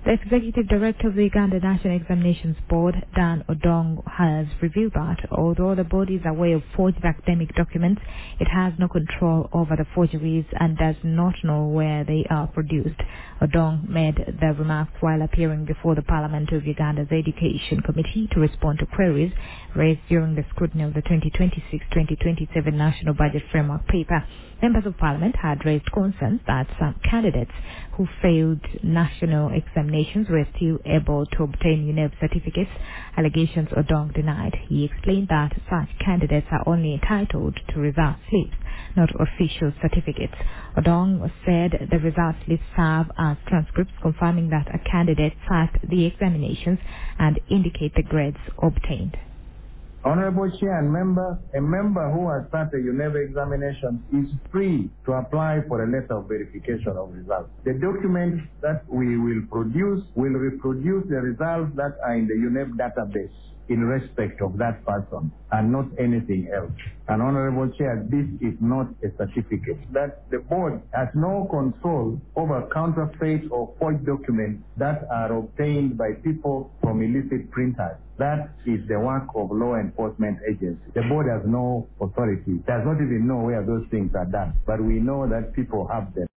The Executive Director of the Uganda National Examinations Board, Dan Odong, has revealed that although the board is aware of forged academic documents, it has no control over the forgeries and does not know where they are produced. Odong made the remarks while appearing before the Parliament of Uganda's Education Committee to respond to queries raised during the scrutiny of the 2026-2027 National Budget Framework paper. Members of Parliament had raised concerns that some candidates who failed national examinations were still able to obtain UNEB certificates, allegations Odong denied. He explained that such candidates are only entitled to result slips, not official certificates. Odong said the result slips serve as transcripts confirming that a candidate sat the examinations and indicate the grades obtained. Honorable Chair and member, a member who has started UNEB examination is free to apply for a letter of verification of results. The documents that we will produce will reproduce the results that are in the UNEB database in respect of that person and not anything else. And Honorable Chair, this is not a certificate. That the board has no control over counterfeit or forged documents that are obtained by people from illicit printers. That is the work of law enforcement agencies. The board has no authority, does not even know where those things are done. But we know that people have them.